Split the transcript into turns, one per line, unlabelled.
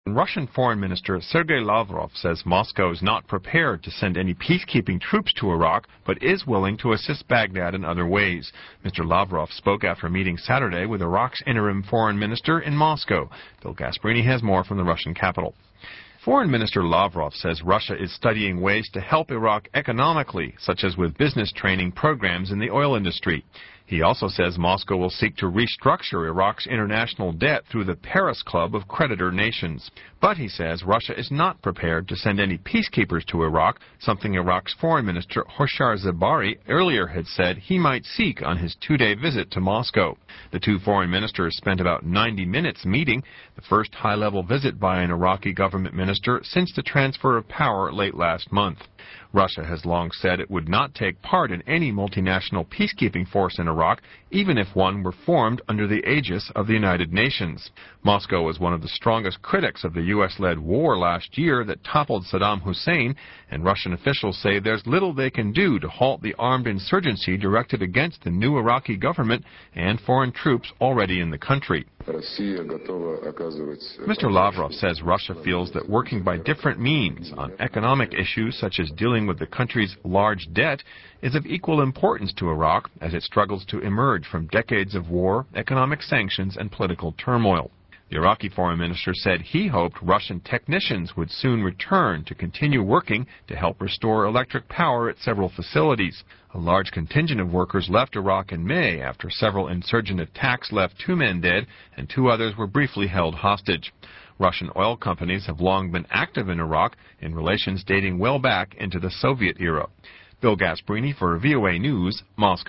Russian Foreign Minister Sergei Lavrov says Moscow is not prepared to send any peacekeeping troops to Iraq, but is willing to assist Baghdad in other ways. Mr. Lavrov spoke after a meeting Saturday with Iraq's interim foreign minister in Moscow. Bill Gasparini has more from the Russian capital. Foreign Minister Lavrov says Russia is studying ways to help Iraq economically, such as with business training programs in the oil industry. He also says Moscow will seek to restructure Iraq's international debt through the Paris Club of creditor nations. But he says Russia is not prepared to send any peacekeepers to Iraq, something Iraq's Foreign Minister Hoshar Zebari earlier had said he might seek on his two-day visit to Moscow. The two foreign ministers spent about 90 minutes meeting, the first high-level visit by an Iraqi government minister since the transfer of power late last month. Russia has long said it would not take part in any multinational peacekeeping force in Iraq, even if one were formed under the aegis of the United Nations. Moscow was one of the strongest critics of the U.S.-led war last year that toppled Saddam Hussein, and Russian officials say there's little they can do to halt the armed insurgency directed against the new Iraqi government and foreign troops already in the country. Mr. Lavrov says Russia feels that working by different means on economic issues such as dealing with the country's large debt is of equal importance to Iraq as it struggles to emerge from decades of war, economic sanctions, and political turmoil. The Iraqi foreign minister said he hoped Russian technicians would soon return to continue working to help restore electric power at several facilities. A large contingent of workers left Iraq in May after several insurgent attacks left 2 men dead and 2 others were briefly held hostage. Russian oil companies have long been active in Iraq in relations dating well back into the Soviet era. Bill Gasparini for VOA News, Moscow.